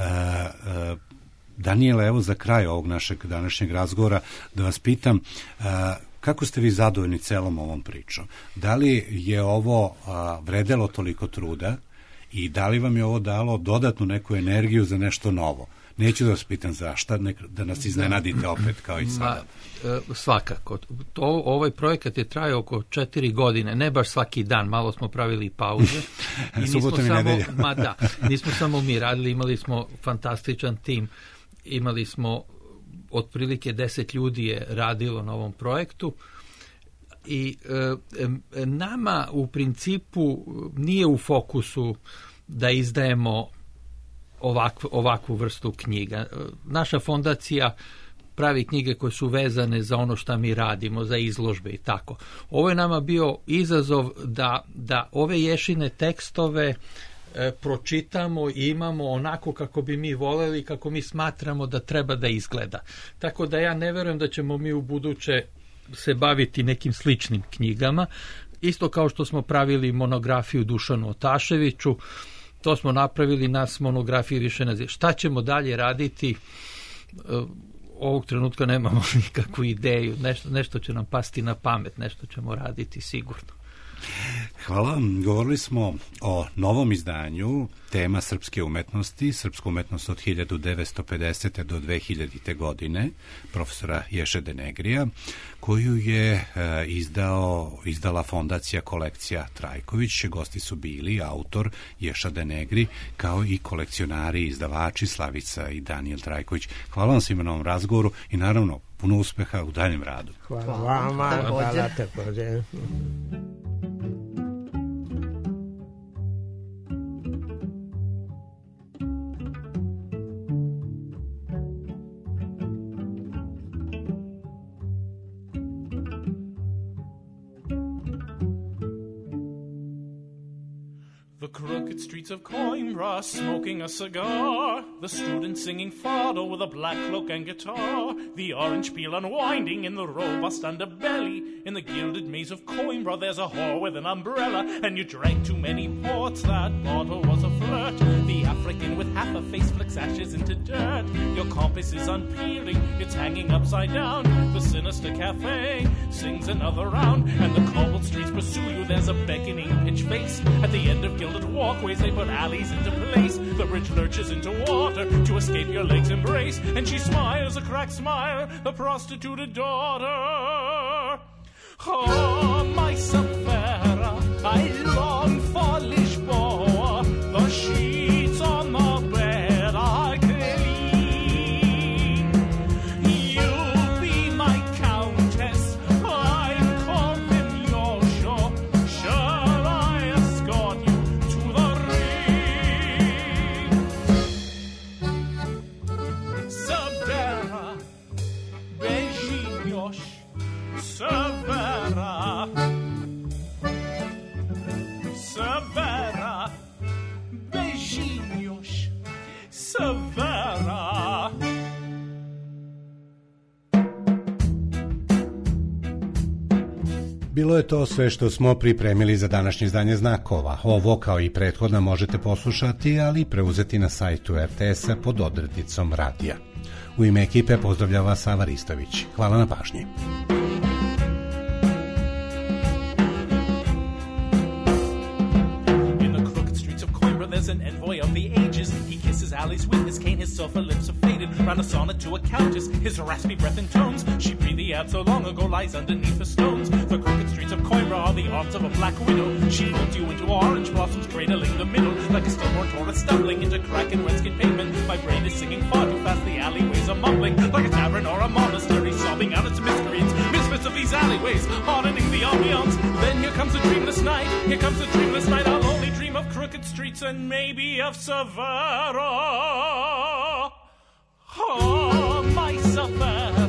Daniela, evo za kraj ovog našeg današnjeg razgovora da vas pitam, kako ste vi zadovoljni celom ovom pričom? Da li je ovo vredelo toliko truda i da li vam je ovo dalo dodatnu neku energiju za nešto novo? Neću da vas pitam zašta, da nas iznenadite opet kao i sada.
Svakako. Ovaj projekat je trajao oko 4 godine, ne baš svaki dan, malo smo pravili pauze.
Subotom i nedelje.
Nismo samo mi radili, imali smo fantastičan tim, imali smo otprilike 10 ljudi je radilo na ovom projektu i nama u principu nije u fokusu da izdajemo ovakvu vrstu knjiga. Naša fondacija pravi knjige koje su vezane za ono što mi radimo, za izložbe i tako. Ovo je nama bio izazov da ove Ješine tekstove pročitamo i imamo onako kako bi mi voleli, kako mi smatramo da treba da izgleda. Tako da ja ne verujem da ćemo mi u buduće se baviti nekim sličnim knjigama. Isto kao što smo pravili monografiju Dušanu Otaševiću, to smo napravili, nas monografije više ne zna. Šta ćemo dalje raditi? Ovog trenutka nemamo nikakvu ideju. Nešto će nam pasti na pamet, nešto ćemo raditi sigurno.
Hvala. Govorili smo o novom izdanju tema srpske umetnosti, srpska umetnost od 1950. do 2000. godine, profesora Ješe Denegrija, koju je izdala fondacija Kolekcija Trajković. Gosti su bili autor Ješa Denegri, kao i kolekcionari, izdavači Slavica i Danijel Trajković. Hvala vam svima na ovom razgovoru i naravno puno uspeha u daljem radu.
Hvala vama. Hvala također.
Crooked streets of Coimbra, smoking a cigar, the student singing fado with a black cloak and guitar, the orange peel unwinding in the robust underbelly. In the gilded maze of Coimbra there's a whore with an umbrella, and you drank too many ports, that bottle was a flirt. The African with half a face flicks ashes into dirt. Your compass is unpeeling, it's hanging upside down. The sinister cafe sings another round, and the cobbled streets pursue you. There's a beckoning pitch face at the end of gilded walkways, they put alleys into place. The bridge lurches into water to escape your leg's embrace, and she smiles a cracked smile, the prostituted daughter. Oh, my Sapphira, I long for Lisboa. The sheets on the bed are clean. You'll be my countess, I'm calling your shore. Shall I escort you to the ring? Severa, beijinhos, Severa, Severa, beijinhos, Severa.
Bilo je to sve što smo pripremili za današnje izdanje Znakova. Ovo kao i prethodna možete poslušati, ali i preuzeti na sajtu RTS-a pod odrednicom radija. U ime ekipe pozdravlja vas Sava Ristović. Hvala na pažnji.
There's an envoy of the ages. He kisses alleys with his cane. His sulphur lips are faded. Round a sonnet to a countess. His raspy breath and tones. She breathed the ad so long ago lies underneath the stones. The crooked streets of Coimbra are the arms of a black widow. She molds you into orange blossoms, cradling the middle. Like a stillborn tortoise stumbling into crack and red-skin pavement. My brain is singing far too fast. The alleyways are mumbling. Like a tavern or a monastery, sobbing out its miscreants. Misfits of these alleyways, hardening the ambiance. Then here comes a dreamless night. Here comes a dreamless night. I'll only dream of crooked streets and maybe of Severa. Oh, my Severa.